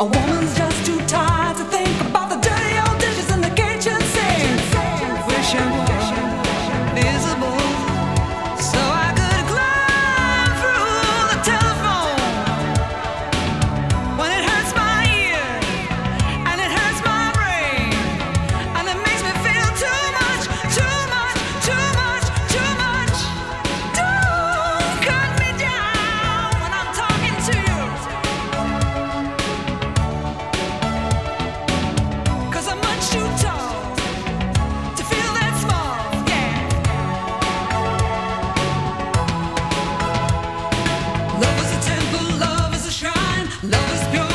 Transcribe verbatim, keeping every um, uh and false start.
A woman's just too tired to think about the dirty old dishes in the kitchen sink. Wish I was visible so I could climb through the telephone. When it hurts my ear and it hurts my brain and it makes me feel too much, too much, too much, too much. Don't cut me down when I'm talking to you. I'm much too tall to feel that small, yeah. Love is a temple, love is a shrine, love is pure.